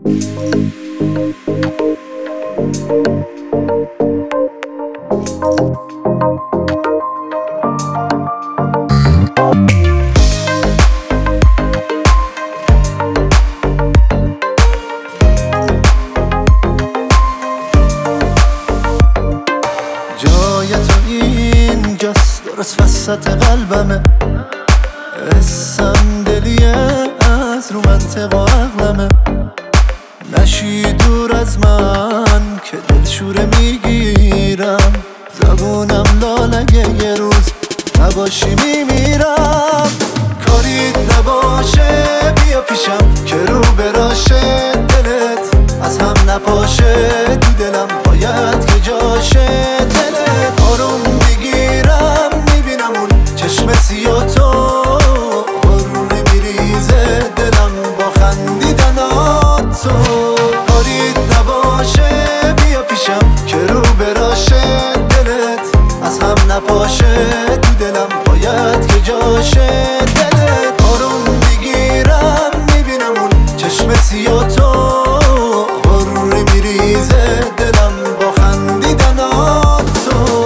جای تو اینجاست، درست وسط قلبمه. حسم دلیه از رو منطق و عقلمه. نشی دور از من که دلشوره میگیرم. زبونم لالگه یه روز نباشی میمیرم. کاریت نباشه بیا پیشم که رو براشه دلت از هم نپاشه. تو دلم باید که جاشه دلت. آروم میگیرم میبینم اون چشم سیاه تو بارونی میریزه دلم با خندیدنات تو. کاریت نباشه بیا پیشم که رو براشه دلت از هم نپاشه. تو دلم باید که جاشه دلت. آروم میگیرم میبینم اون چشم سیاه تو بارونی میریزه دلم با خندیدنات تو.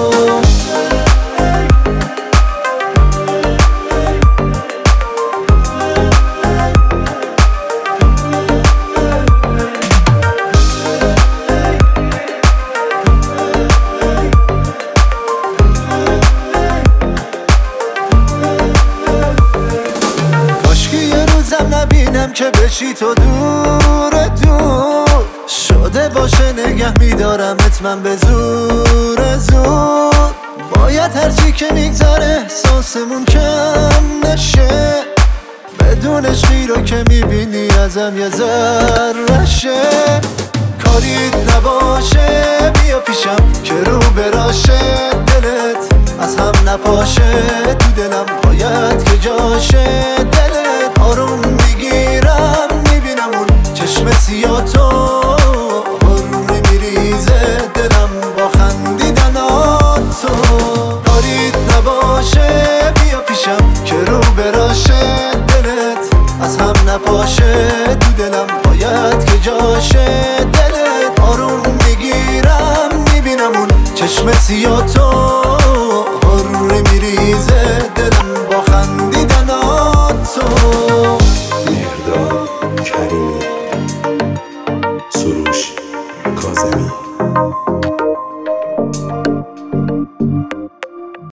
نبینم که بشی تو دور دور شده باشه. نگه میدارمت من به زور زور. باید هرچی که میگذره احساسمون کم نشه. بدون عشقی رو که میبینی ازم یه ذره‌شه. کاریت نباشه بیا پیشم که رو براشه دلت از هم نپاشه. تو دلم باید که جاشه دلت. آروم میگیرم میبینم اون چشم سیاه تو بارونی میریزه دلم با خندیدنات تو. کاریت نباشه بیا پیشم که رو براشه دلت از هم نپاشه. تو دلم باید که جاشه دلت. آروم میگیرم میبینم اون چشم سیاه تو بارونی میریزه دلم